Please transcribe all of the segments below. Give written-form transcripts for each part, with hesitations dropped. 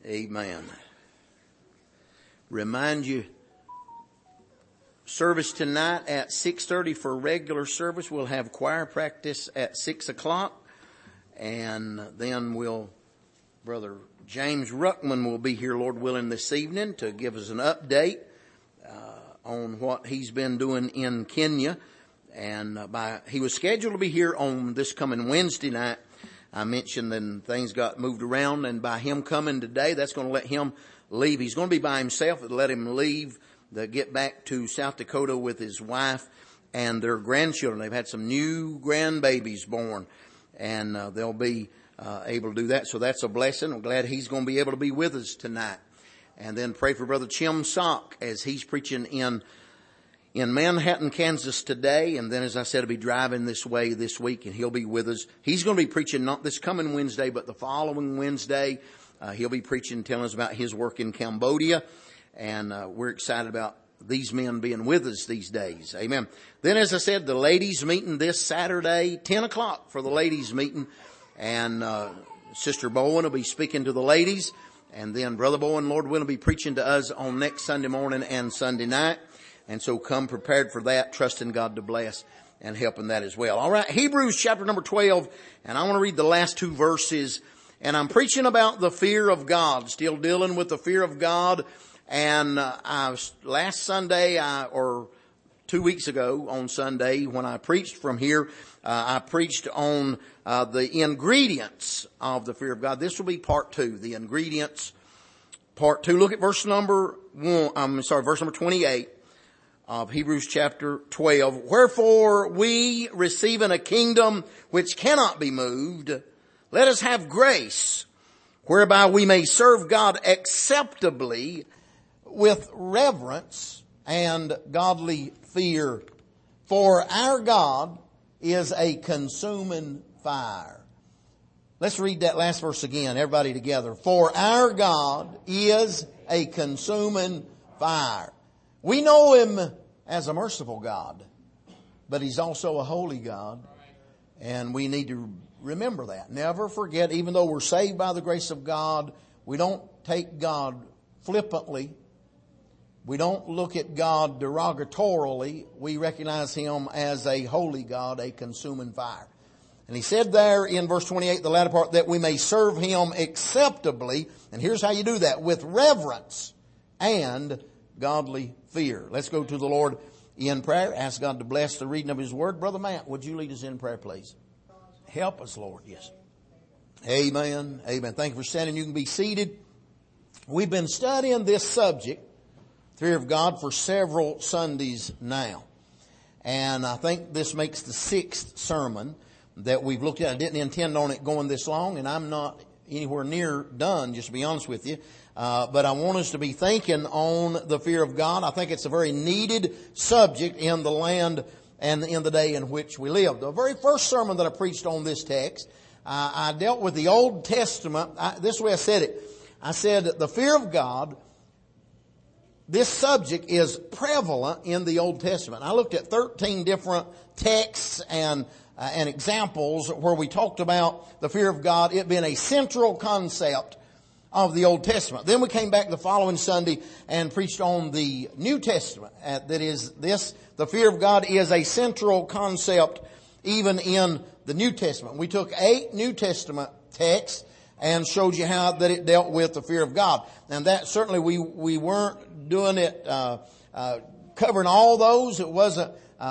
Amen. Remind you, service tonight at 6:30 for regular service. We'll have choir practice at 6 o'clock. And then Brother James Ruckman will be here, Lord willing, this evening to give us an update on what he's been doing in Kenya. And he was scheduled to be here on this coming Wednesday night. I mentioned then things got moved around, and by him coming today, that's going to let him leave. He's going to be by himself. It'll let him leave to get back to South Dakota with his wife and their grandchildren. They've had some new grandbabies born, and they'll be able to do that. So that's a blessing. I'm glad he's going to be able to be with us tonight. And then pray for Brother Chim Sock as he's preaching in Manhattan, Kansas today. And then, as I said, he'll be driving this way this week, and he'll be with us. He's going to be preaching not this coming Wednesday, but the following Wednesday. He'll be preaching, telling us about his work in Cambodia. And we're excited about these men being with us these days. Amen. Then, as I said, the ladies meeting this Saturday, 10 o'clock for the ladies meeting. And Sister Bowen will be speaking to the ladies. And then Brother Bowen, Lord willing, will be preaching to us on next Sunday morning and Sunday night. And so come prepared for that, trusting God to bless and helping that as well. All right, Hebrews chapter number 12, and I want to read the last two verses. And I'm preaching about the fear of God, still dealing with the fear of God. And last Sunday, or 2 weeks ago on Sunday, when I preached from here, I preached on the ingredients of the fear of God. This will be part 2, the ingredients, part 2. Look at verse number 28. Of Hebrews chapter 12. Wherefore we, receiving a kingdom which cannot be moved, let us have grace, whereby we may serve God acceptably with reverence and godly fear. For our God is a consuming fire. Let's read that last verse again, everybody together. For our God is a consuming fire. We know Him as a merciful God, but He's also a holy God, and we need to remember that. Never forget, even though we're saved by the grace of God, we don't take God flippantly. We don't look at God derogatorily. We recognize Him as a holy God, a consuming fire. And He said there in verse 28, the latter part, that we may serve Him acceptably. And here's how you do that: with reverence and godly fear. Let's go to the Lord in prayer. Ask God to bless the reading of His Word. Brother Matt, would you lead us in prayer, please? Help us, Lord. Yes. Amen. Amen. Thank you for standing. You can be seated. We've been studying this subject, fear of God, for several Sundays now. And I think this makes the 6th sermon that we've looked at. I didn't intend on it going this long, and I'm not anywhere near done, just to be honest with you. But I want us to be thinking on the fear of God. I think it's a very needed subject in the land and in the day in which we live. The very first sermon that I preached on this text, I dealt with the Old Testament. This way I said it. I said the fear of God, this subject is prevalent in the Old Testament. I looked at 13 different texts and examples where we talked about the fear of God, it being a central concept of the Old Testament. Then we came back the following Sunday and preached on the New Testament. That is this, the fear of God is a central concept even in the New Testament. We took 8 New Testament texts and showed you how that it dealt with the fear of God. And that certainly we weren't doing it, covering all those. It wasn't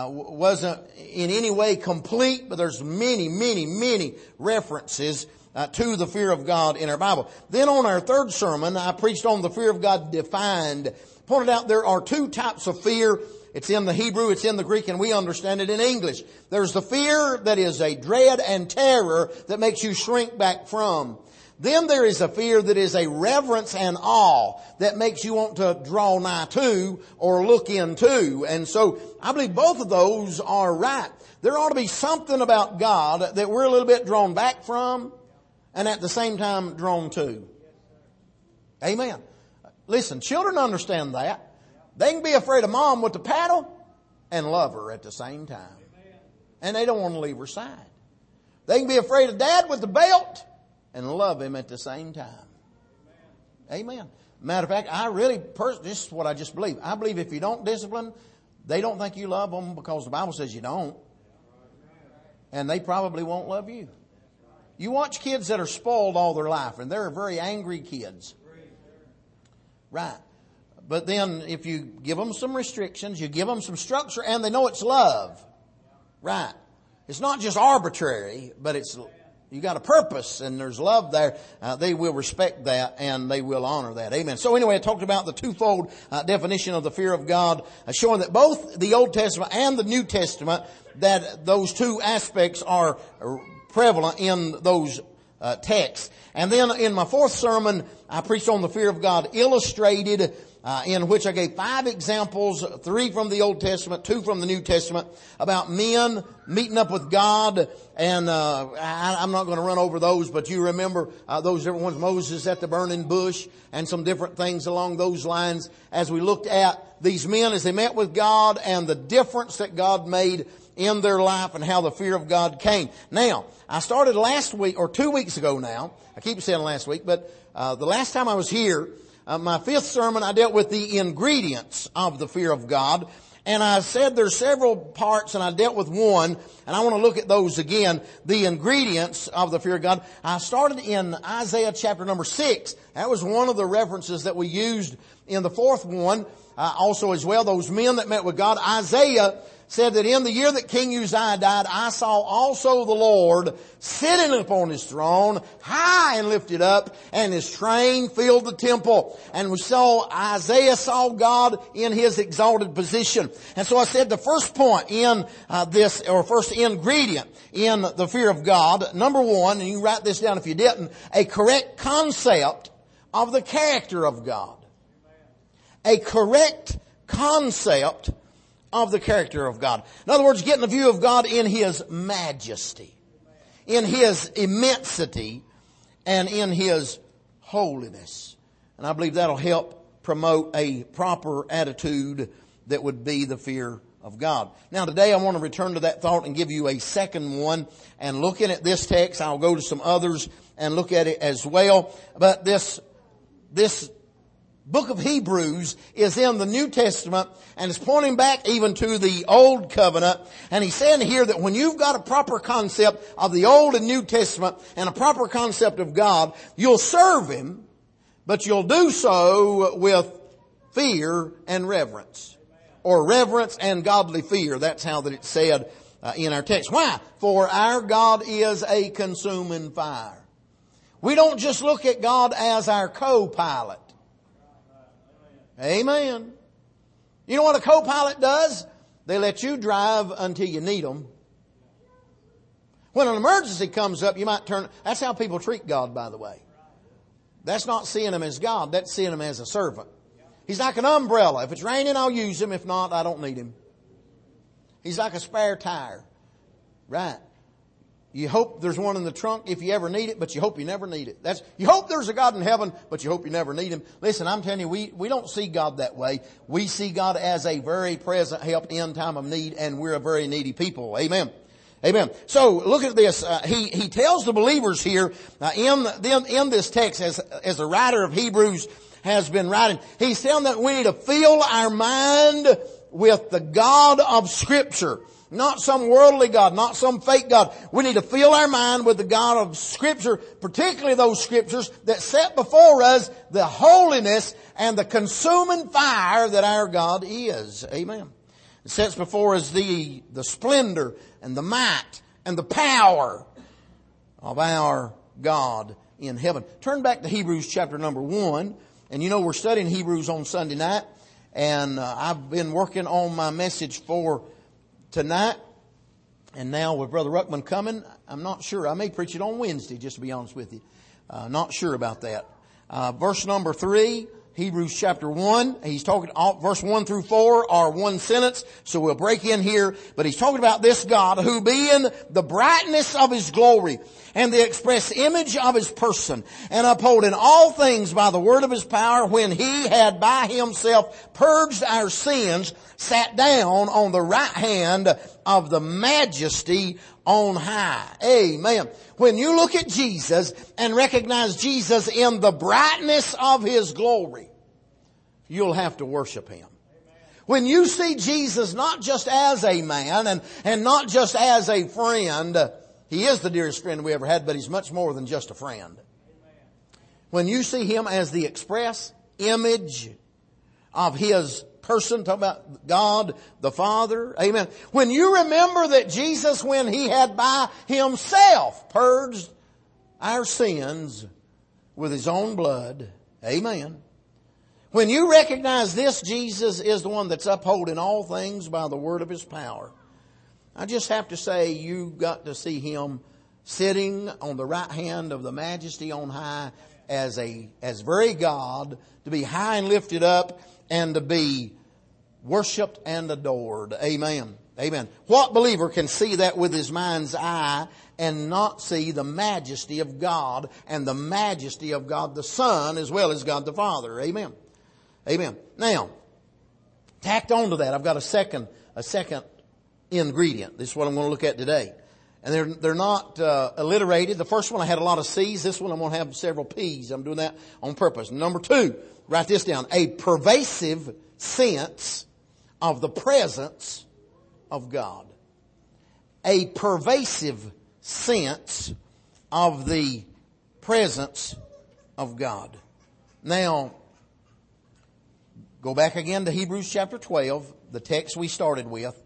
in any way complete, but there's many references to the fear of God in our Bible. Then on our third sermon, I preached on the fear of God defined. Pointed out there are 2 types of fear. It's in the Hebrew, it's in the Greek, and we understand it in English. There's the fear that is a dread and terror that makes you shrink back from. Then there is a fear that is a reverence and awe that makes you want to draw nigh to or look into. And so I believe both of those are right. There ought to be something about God that we're a little bit drawn back from and at the same time drawn to. Amen. Listen, children understand that. They can be afraid of mom with the paddle and love her at the same time. And they don't want to leave her side. They can be afraid of dad with the belt and love him at the same time. Amen. Matter of fact, this is what I just believe. I believe if you don't discipline, they don't think you love them because the Bible says you don't. And they probably won't love you. You watch kids that are spoiled all their life, and they're very angry kids. Right. But then if you give them some restrictions, you give them some structure, and they know it's love. Right. It's not just arbitrary, but you got a purpose and there's love there. They will respect that and they will honor that. Amen. So anyway, I talked about the twofold definition of the fear of God, showing that both the Old Testament and the New Testament, that those two aspects are prevalent in those texts. And then in my fourth sermon, I preached on the fear of God illustrated, in which I gave 5 examples, 3 from the Old Testament, 2 from the New Testament, about men meeting up with God. And I'm not going to run over those, but you remember those different ones, Moses at the burning bush and some different things along those lines, as we looked at these men as they met with God and the difference that God made in their life and how the fear of God came. Now, I started last week, or 2 weeks ago now. I keep saying last week, but the last time I was here, my 5th sermon, I dealt with the ingredients of the fear of God. And I said there's several parts, and I dealt with one, and I want to look at those again, the ingredients of the fear of God. I started in Isaiah chapter number 6. That was one of the references that we used in the 4th one, also as well. Those men that met with God. Isaiah said that in the year that King Uzziah died, I saw also the Lord sitting upon his throne, high and lifted up, and his train filled the temple. And Isaiah saw God in his exalted position. And so I said the first point in first ingredient in the fear of God, number 1, and you write this down if you didn't, a correct concept of the character of God. A correct concept of the character of God. In other words, getting a view of God in His majesty, in His immensity, and in His holiness. And I believe that'll help promote a proper attitude that would be the fear of God. Now today I want to return to that thought and give you a second one. And looking at this text, I'll go to some others and look at it as well. But this book of Hebrews is in the New Testament and is pointing back even to the Old Covenant. And he's saying here that when you've got a proper concept of the Old and New Testament and a proper concept of God, you'll serve Him, but you'll do so with fear and reverence. Or reverence and godly fear. That's how that it's said in our text. Why? For our God is a consuming fire. We don't just look at God as our co-pilot. Amen. You know what a co-pilot does? They let you drive until you need them. When an emergency comes up, you might turn. That's how people treat God, by the way. That's not seeing Him as God. That's seeing Him as a servant. He's like an umbrella. If it's raining, I'll use Him. If not, I don't need Him. He's like a spare tire. Right. You hope there's one in the trunk if you ever need it, but you hope you never need it. You hope there's a God in heaven, but you hope you never need Him. Listen, I'm telling you, we don't see God that way. We see God as a very present help in time of need, and we're a very needy people. Amen. Amen. So look at this. He tells the believers here in this text, as the writer of Hebrews has been writing, he's telling that we need to fill our mind with the God of Scripture. Not some worldly God, not some fake God. We need to fill our mind with the God of Scripture, particularly those Scriptures that set before us the holiness and the consuming fire that our God is. Amen. It sets before us the splendor and the might and the power of our God in heaven. Turn back to Hebrews chapter number 1. And you know we're studying Hebrews on Sunday night. And I've been working on my message for tonight, and now with Brother Ruckman coming, I'm not sure. I may preach it on Wednesday, just to be honest with you. Not sure about that. Verse number 3, Hebrews chapter 1. He's talking, verse 1 through 4 are one sentence, so we'll break in here. But he's talking about this God who being the brightness of His glory and the express image of His person, and upholding all things by the word of His power, when He had by Himself purged our sins, sat down on the right hand of the Majesty on high. Amen. When you look at Jesus and recognize Jesus in the brightness of His glory, you'll have to worship Him. When you see Jesus not just as a man and not just as a friend, He is the dearest friend we ever had, but He's much more than just a friend. When you see Him as the express image of His person, talk about God the Father, amen. When you remember that Jesus, when He had by Himself purged our sins with His own blood, amen. When you recognize this Jesus is the one that's upholding all things by the word of His power, I just have to say you got to see Him sitting on the right hand of the Majesty on high as very God, to be high and lifted up and to be worshipped and adored. Amen. Amen. What believer can see that with his mind's eye and not see the majesty of God and the majesty of God the Son as well as God the Father? Amen. Amen. Now, tacked on to that, I've got a second ingredient. This is what I'm going to look at today. And they're not alliterated. The first one I had a lot of C's. This one I'm going to have several P's. I'm doing that on purpose. Number 2, write this down. A pervasive sense of the presence of God. A pervasive sense of the presence of God. Now, go back again to Hebrews chapter 12, the text we started with.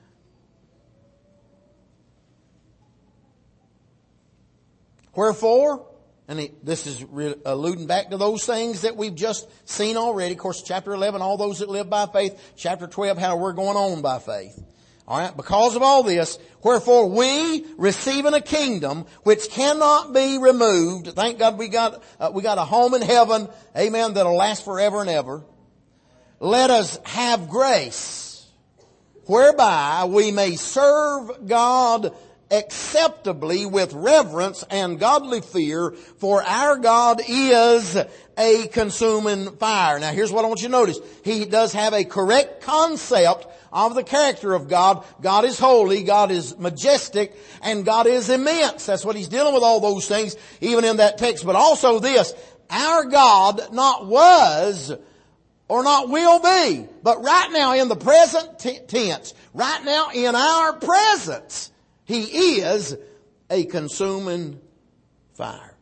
Wherefore, and this is alluding back to those things that we've just seen already. Of course, chapter 11, all those that live by faith. Chapter 12, how we're going on by faith. All right. Because of all this, wherefore we, receiving a kingdom which cannot be removed. Thank God we got a home in heaven. Amen. That'll last forever and ever. Let us have grace whereby we may serve God acceptably with reverence and godly fear, for our God is a consuming fire. Now here's what I want you to notice. He does have a correct concept of the character of God. God is holy, God is majestic, and God is immense. That's what He's dealing with, all those things, even in that text. But also this, our God not was or not will be, but right now in the present tense, right now in our presence, He is a consuming fire.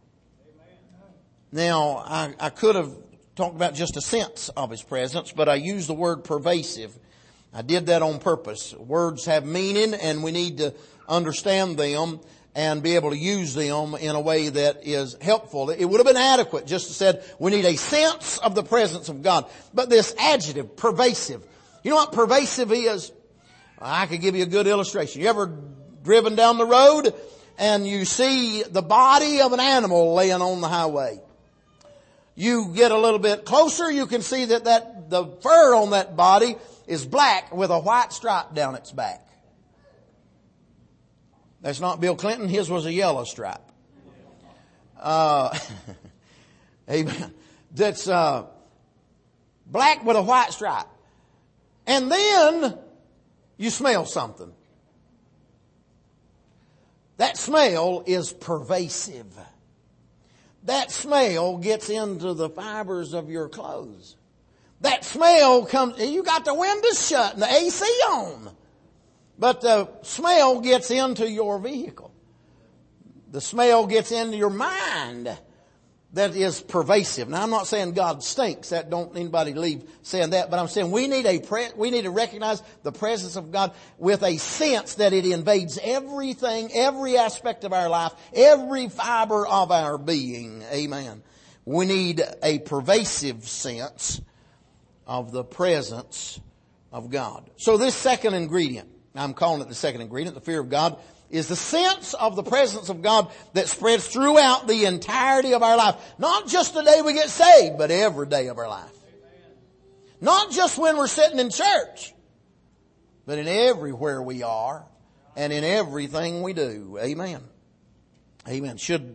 Now, I could have talked about just a sense of His presence, but I used the word pervasive. I did that on purpose. Words have meaning, and we need to understand them and be able to use them in a way that is helpful. It would have been adequate just to said we need a sense of the presence of God. But this adjective, pervasive. You know what pervasive is? I could give you a good illustration. You ever driven down the road and you see the body of an animal laying on the highway? You get a little bit closer, you can see that the fur on that body is black with a white stripe down its back. That's not Bill Clinton. His was a yellow stripe. Amen. That's black with a white stripe. And then you smell something. That smell is pervasive. That smell gets into the fibers of your clothes. That smell comes, you got the windows shut and the AC on. But the smell gets into your vehicle. The smell gets into your mind. That is pervasive. Now, I'm not saying God stinks. That don't anybody leave saying that. But I'm saying we need to recognize the presence of God with a sense that it invades everything, every aspect of our life, every fiber of our being. Amen. We need a pervasive sense of the presence of God. So this second ingredient, I'm calling it the second ingredient, the fear of God, is the sense of the presence of God that spreads throughout the entirety of our life. Not just the day we get saved, but every day of our life. Not just when we're sitting in church, but in everywhere we are and in everything we do. Amen. Amen.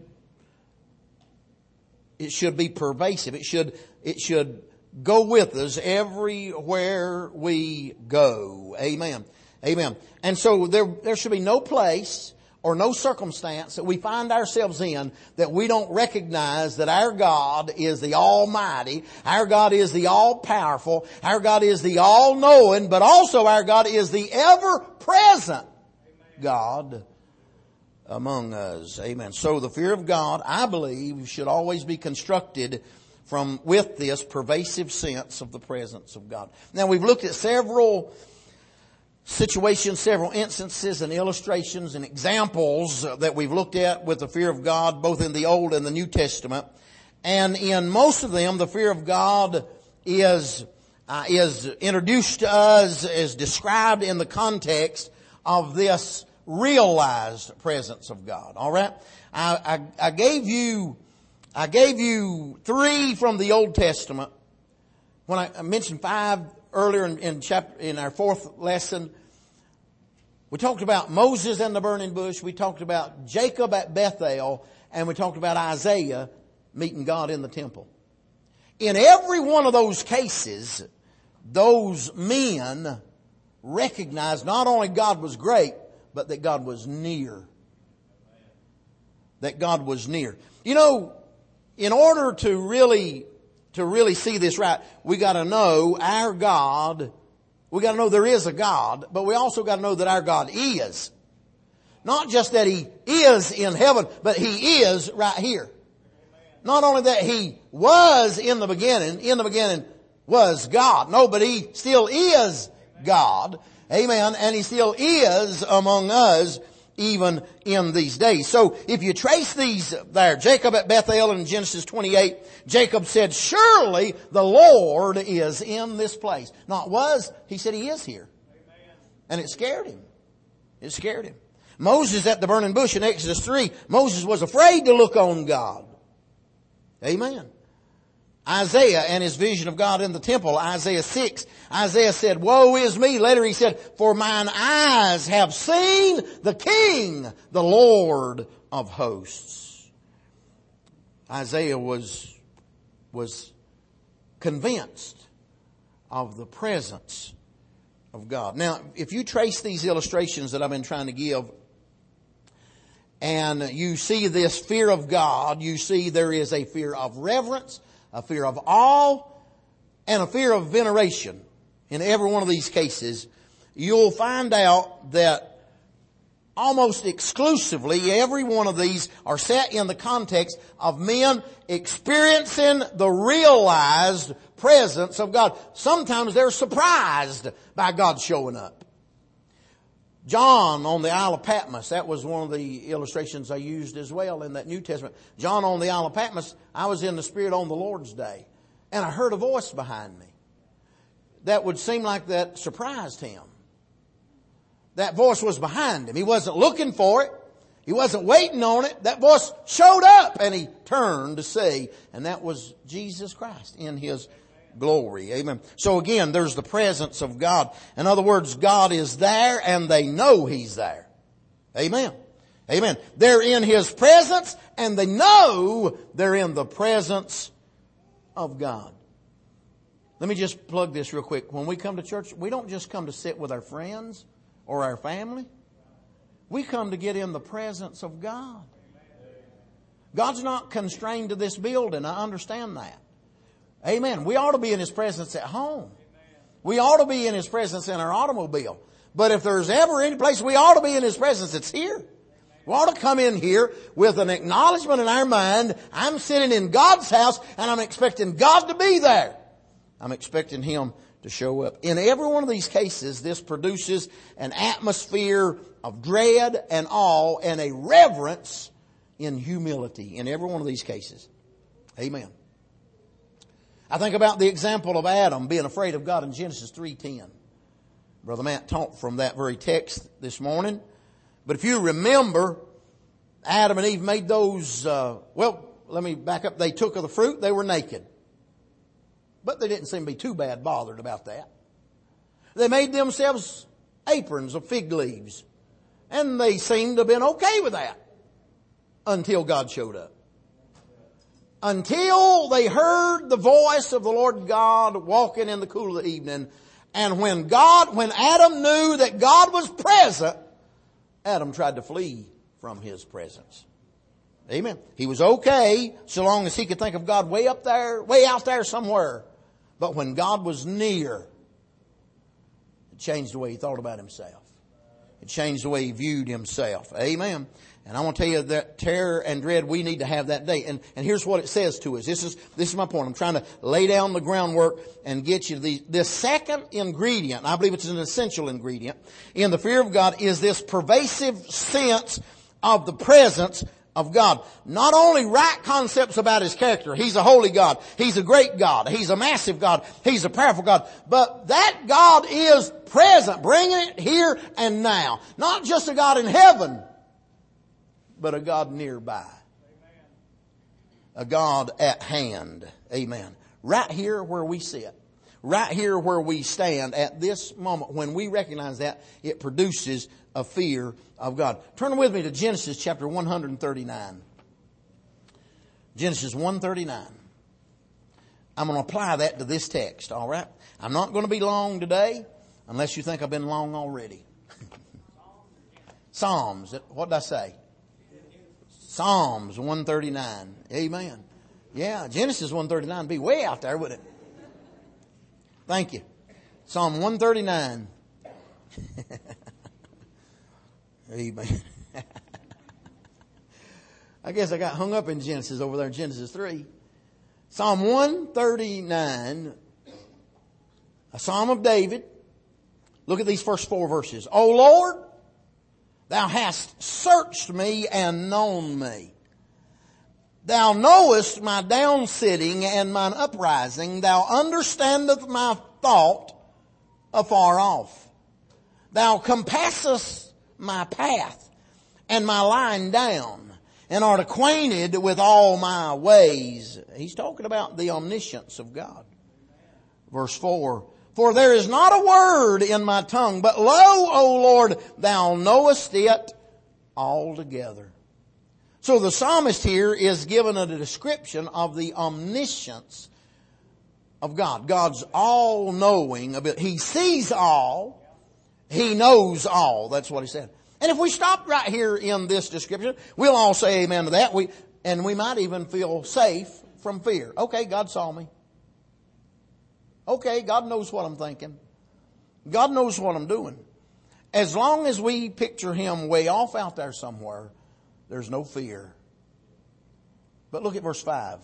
It should be pervasive. It should go with us everywhere we go. Amen. Amen. And so there should be no place or no circumstance that we find ourselves in that we don't recognize that our God is the Almighty, our God is the All-Powerful, our God is the All-Knowing, but also our God is the ever-present God among us. Amen. So the fear of God, I believe, should always be constructed with this pervasive sense of the presence of God. Now we've looked at several situations, several instances and illustrations and examples that we've looked at with the fear of God, both in the Old and the New Testament. And in most of them, the fear of God is introduced to us, is described in the context of this realized presence of God. All right. I gave you 3 from the Old Testament. When I mentioned 5 earlier in our 4th lesson, we talked about Moses and the burning bush. We talked about Jacob at Bethel, and we talked about Isaiah meeting God in the temple. In every one of those cases, those men recognized not only God was great, but that God was near. That God was near. You know, in order to really see this right, we got to know our God. We got to know there is a God, but we also got to know that our God is. Not just that He is in heaven, but He is right here. Not only that He was in the beginning was God. No, but He still is God. Amen. And He still is among us even in these days. So if you trace these there, Jacob at Bethel in Genesis 28, Jacob said, surely the Lord is in this place. Not was, he said He is here. And it scared him. It scared him. Moses at the burning bush in Exodus 3, Moses was afraid to look on God. Amen. Isaiah and his vision of God in the temple, Isaiah 6, Isaiah said, woe is me. Later he said, for mine eyes have seen the King, the Lord of hosts. Isaiah was convinced of the presence of God. Now, if you trace these illustrations that I've been trying to give, and you see this fear of God, you see there is a fear of reverence, a fear of awe, and a fear of veneration. In every one of these cases, you'll find out that almost exclusively every one of these are set in the context of men experiencing the realized presence of God. Sometimes they're surprised by God showing up. John on the Isle of Patmos, that was one of the illustrations I used as well in that New Testament. John on the Isle of Patmos, I was in the Spirit on the Lord's day, and I heard a voice behind me. That would seem like that surprised him. That voice was behind him. He wasn't looking for it. He wasn't waiting on it. That voice showed up, and he turned to see, and that was Jesus Christ in His glory. Amen. So again, there's the presence of God. In other words, God is there and they know He's there. Amen. Amen. They're in His presence and they know they're in the presence of God. Let me just plug this real quick. When we come to church, we don't just come to sit with our friends or our family. We come to get in the presence of God. God's not constrained to this building. I understand that. Amen. We ought to be in His presence at home. We ought to be in His presence in our automobile. But if there's ever any place we ought to be in His presence, it's here. We ought to come in here with an acknowledgement in our mind. I'm sitting in God's house and I'm expecting God to be there. I'm expecting Him to show up. In every one of these cases, this produces an atmosphere of dread and awe and a reverence in humility in every one of these cases. Amen. I think about the example of Adam being afraid of God in Genesis 3:10. Brother Matt taught from that very text this morning. But if you remember, Adam and Eve made those, let me back up. They took of the fruit, they were naked. But they didn't seem to be too bad bothered about that. They made themselves aprons of fig leaves. And they seemed to have been okay with that. until God showed up. Until they heard the voice of the Lord God walking in the cool of the evening. And when Adam knew that God was present, Adam tried to flee from His presence. Amen. He was okay so long as he could think of God way up there, way out there somewhere. But when God was near, it changed the way he thought about himself. It changed the way he viewed himself. Amen. And I want to tell you that terror and dread, we need to have that day. And here's what it says to us. This is my point. I'm trying to lay down the groundwork and get you the second ingredient. I believe it's an essential ingredient in the fear of God is this pervasive sense of the presence of God. Not only right concepts about His character. He's a holy God. He's a great God. He's a massive God. He's a powerful God. But that God is present, bringing it here and now. Not just a God in heaven, but a God nearby. A God at hand. Amen. Right here where we sit. Right here where we stand at this moment. When we recognize that, it produces a fear of God. Turn with me to Genesis chapter 139. Genesis 139. I'm going to apply that to this text, all right? I'm not going to be long today unless you think I've been long already. Psalms. What did I say? Psalms 139. Amen. Yeah, Genesis 139 would be way out there, wouldn't it? Thank you. Psalm 139. Amen. I guess I got hung up in Genesis over there in Genesis 3. Psalm 139, a Psalm of David. Look at these first 4 verses. O Lord, Thou hast searched me and known me. Thou knowest my down sitting and mine uprising. Thou understandest my thought afar off. Thou compassest my path and my lying down, and art acquainted with all my ways. He's talking about the omniscience of God. Verse 4. For there is not a word in my tongue, but lo, O Lord, Thou knowest it altogether. So the psalmist here is given a description of the omniscience of God. God's all-knowing. He sees all. He knows all. That's what he said. And if we stop right here in this description, we'll all say amen to that. We might even feel safe from fear. Okay, God saw me. Okay, God knows what I'm thinking. God knows what I'm doing. As long as we picture Him way off out there somewhere, there's no fear. But look at verse 5.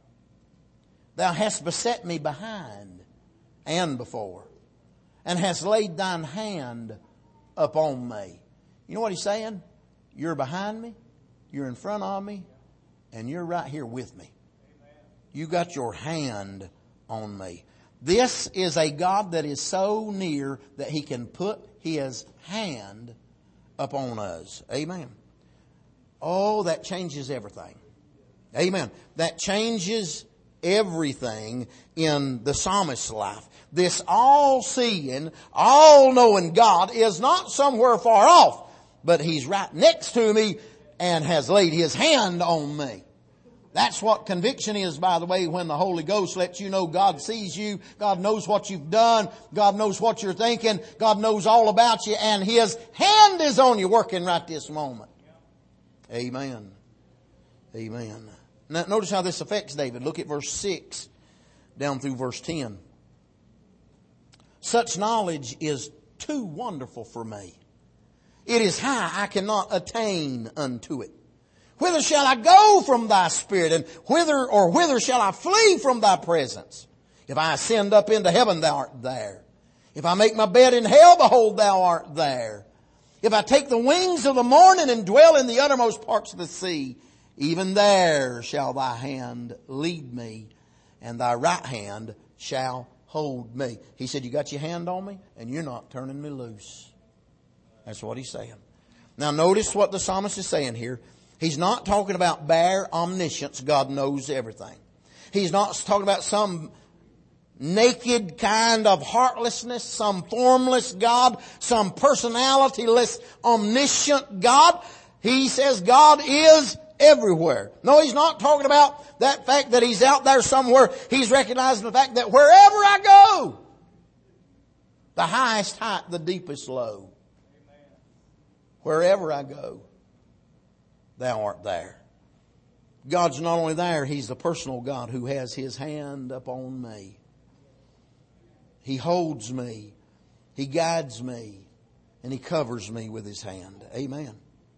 Thou hast beset me behind and before, and hast laid Thine hand upon me. You know what he's saying? You're behind me, you're in front of me, and you're right here with me. You got your hand on me. This is a God that is so near that He can put His hand upon us. Amen. Oh, that changes everything. Amen. That changes everything in the psalmist's life. This all-seeing, all-knowing God is not somewhere far off, but He's right next to me and has laid His hand on me. That's what conviction is, by the way, when the Holy Ghost lets you know God sees you, God knows what you've done, God knows what you're thinking, God knows all about you, and His hand is on you working right this moment. Amen. Amen. Now, notice how this affects David. Look at verse 6 down through verse 10. Such knowledge is too wonderful for me. It is high, I cannot attain unto it. Whither shall I go from Thy Spirit, and whither shall I flee from Thy presence? If I ascend up into heaven, Thou art there. If I make my bed in hell, behold, Thou art there. If I take the wings of the morning and dwell in the uttermost parts of the sea, even there shall Thy hand lead me, and Thy right hand shall hold me. He said, you got your hand on me, and you're not turning me loose. That's what he's saying. Now notice what the psalmist is saying here. He's not talking about bare omniscience. God knows everything. He's not talking about some naked kind of heartlessness, some formless God, some personalityless omniscient God. He says God is everywhere. No, He's not talking about that fact that He's out there somewhere. He's recognizing the fact that wherever I go, the highest height, the deepest low. Wherever I go, Thou art there. God's not only there, He's the personal God who has His hand upon me. He holds me. He guides me. And He covers me with His hand. Amen.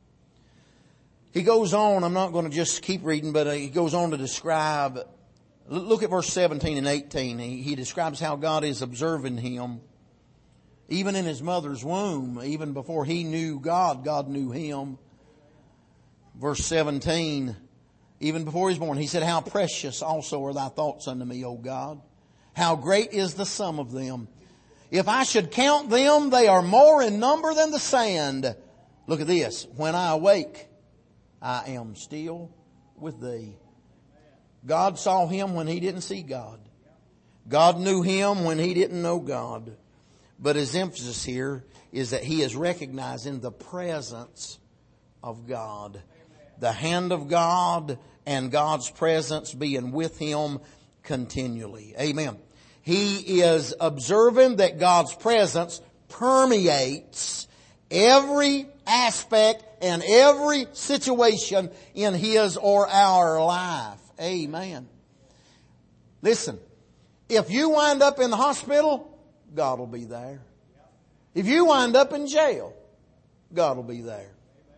He goes on, I'm not going to just keep reading, but he goes on to describe, look at verse 17 and 18. He describes how God is observing him. Even in his mother's womb, even before he knew God, God knew him. Verse 17, even before he was born, he said, how precious also are thy thoughts unto me, O God. How great is the sum of them. If I should count them, they are more in number than the sand. Look at this. When I awake, I am still with thee. God saw him when he didn't see God. God knew him when he didn't know God. But his emphasis here is that he is recognizing the presence of God. The hand of God and God's presence being with him continually. Amen. He is observing that God's presence permeates every aspect and every situation in his or our life. Amen. Listen, if you wind up in the hospital, God will be there. If you wind up in jail, God will be there.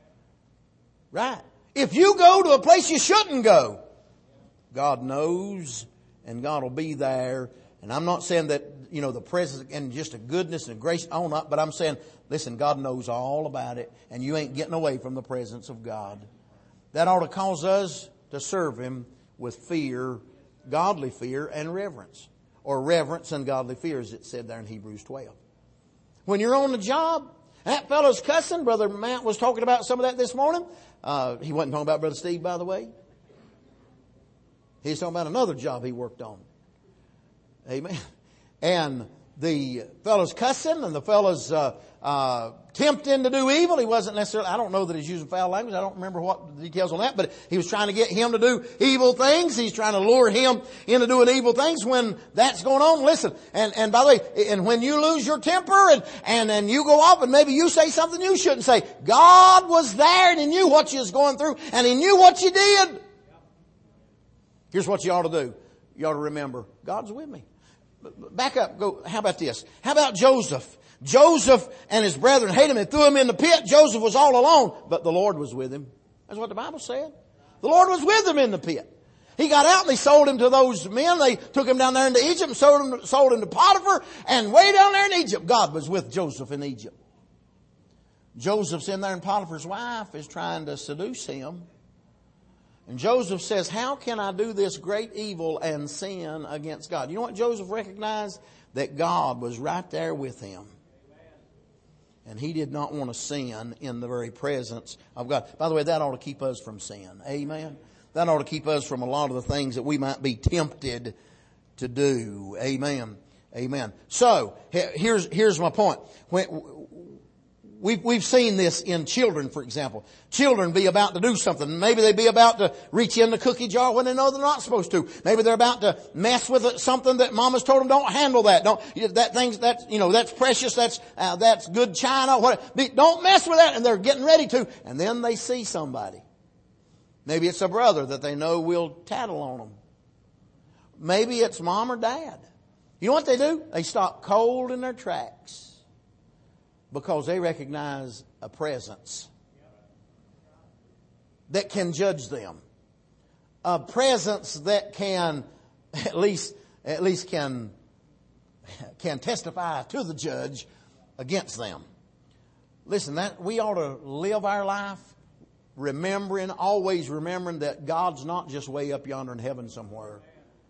Right. If you go to a place you shouldn't go, God knows and God will be there. And I'm not saying that, the presence and just a goodness and grace on up, but I'm saying, listen, God knows all about it and you ain't getting away from the presence of God. That ought to cause us to serve Him with fear, godly fear and reverence. Or reverence and godly fear, as it said there in Hebrews 12. When you're on the job, that fellow's cussing. Brother Matt was talking about some of that this morning. He wasn't talking about Brother Steve, by the way. He's talking about another job he worked on. Amen. And the fellow's cussing and the fellow's tempting to do evil. He wasn't necessarily, I don't know that he's using foul language. I don't remember what the details on that, but he was trying to get him to do evil things. He's trying to lure him into doing evil things. When that's going on, listen, and by the way, and when you lose your temper and you go off and maybe you say something you shouldn't say, God was there and He knew what you was going through and He knew what you did. Here's what you ought to do. You ought to remember, God's with me. Back up. Go. How about this? How about Joseph? Joseph and his brethren hated him and threw him in the pit. Joseph was all alone, but the Lord was with him. That's what the Bible said. The Lord was with him in the pit. He got out and they sold him to those men. They took him down there into Egypt and sold him to Potiphar. And way down there in Egypt, God was with Joseph in Egypt. Joseph's in there and Potiphar's wife is trying to seduce him. And Joseph says, how can I do this great evil and sin against God? You know what Joseph recognized? That God was right there with him. And he did not want to sin in the very presence of God. By the way, that ought to keep us from sin. Amen. That ought to keep us from a lot of the things that we might be tempted to do. Amen. Amen. So, here's my point. We've seen this in children, for example. Children be about to do something. Maybe they be about to reach in the cookie jar when they know they're not supposed to. Maybe they're about to mess with something that mama's told them, don't handle that. That's precious. That's good china. Don't mess with that. And they're getting ready to. And then they see somebody. Maybe it's a brother that they know will tattle on them. Maybe it's mom or dad. You know what they do? They stop cold in their tracks. Because they recognize a presence that can judge them. A presence that can, at least can testify to the judge against them. Listen, that we ought to live our life always remembering that God's not just way up yonder in heaven somewhere.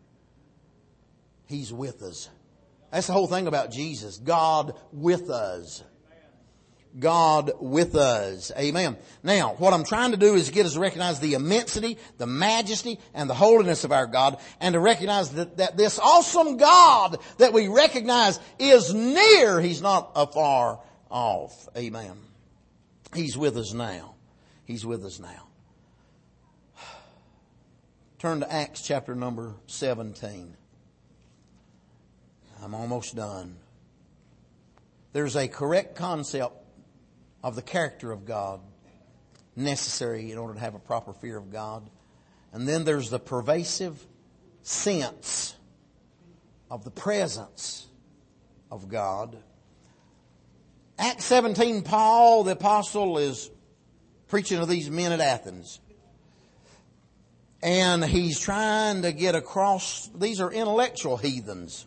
He's with us. That's the whole thing about Jesus. God with us. God with us. Amen. Now, what I'm trying to do is get us to recognize the immensity, the majesty, and the holiness of our God, and to recognize that this awesome God that we recognize is near. He's not afar off. Amen. He's with us now. He's with us now. Turn to Acts chapter number 17. I'm almost done. There's a correct concept of the character of God necessary in order to have a proper fear of God. And then there's the pervasive sense of the presence of God. Acts 17, Paul, the apostle, is preaching to these men at Athens. And he's trying to get across, these are intellectual heathens.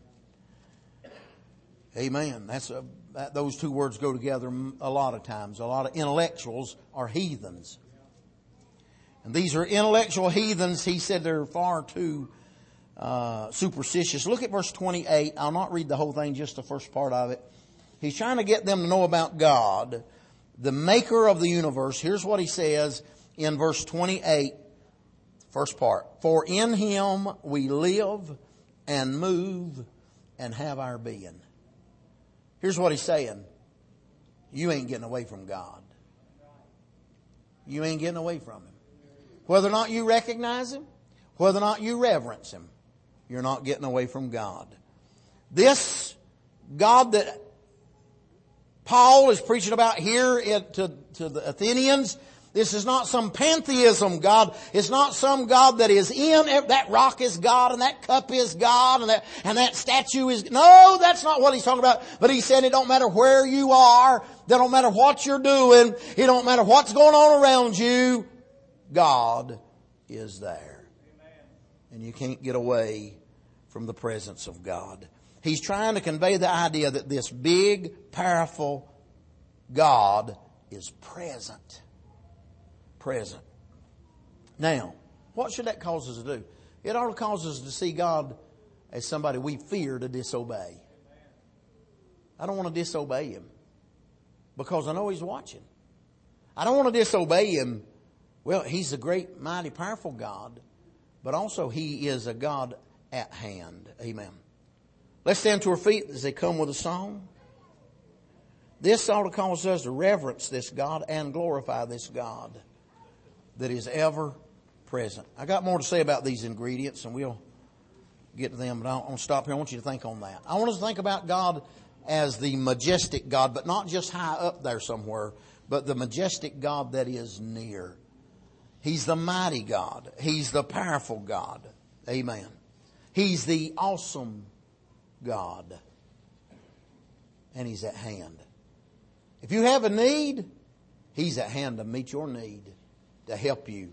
Amen. Those two words go together a lot of times. A lot of intellectuals are heathens. And these are intellectual heathens. He said they're far too superstitious. Look at verse 28. I'll not read the whole thing, just the first part of it. He's trying to get them to know about God, the maker of the universe. Here's what he says in verse 28, first part. For in Him we live and move and have our being. Here's what he's saying. You ain't getting away from God. You ain't getting away from Him. Whether or not you recognize Him, whether or not you reverence Him, you're not getting away from God. This God that Paul is preaching about here to the Athenians, this is not some pantheism God. It's not some God that is in, that rock is God and that cup is God and that statue is, no, that's not what he's talking about. But he said it don't matter where you are, it don't matter what you're doing, it don't matter what's going on around you, God is there. And you can't get away from the presence of God. He's trying to convey the idea that this big, powerful God is present. Present. Now, what should that cause us to do? It ought to cause us to see God as somebody we fear to disobey. I don't want to disobey Him because I know He's watching. I don't want to disobey Him. Well, He's a great, mighty, powerful God, but also He is a God at hand. Amen. Let's stand to our feet as they come with a song. This ought to cause us to reverence this God and glorify this God that is ever present. I got more to say about these ingredients and we'll get to them, but I don't want to stop here. I want you to think on that. I want us to think about God as the majestic God, but not just high up there somewhere, but the majestic God that is near. He's the mighty God. He's the powerful God. Amen. He's the awesome God. And He's at hand. If you have a need, He's at hand to meet your need, to help you.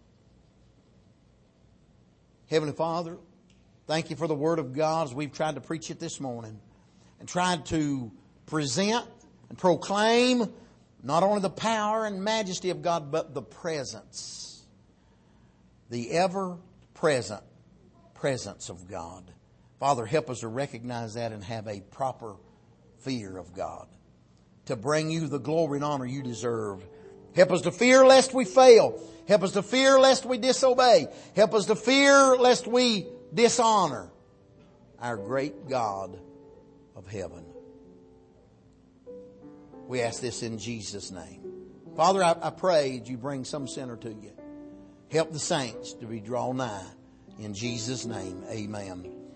Heavenly Father, thank You for the Word of God as we've tried to preach it this morning and tried to present and proclaim not only the power and majesty of God, but the presence, the ever-present presence of God. Father, help us to recognize that and have a proper fear of God, to bring You the glory and honor You deserve. Help us to fear lest we fail. Help us to fear lest we disobey. Help us to fear lest we dishonor our great God of heaven. We ask this in Jesus' name. Father, I pray that You bring some sinner to You. Help the saints to be drawn nigh. In Jesus' name, amen.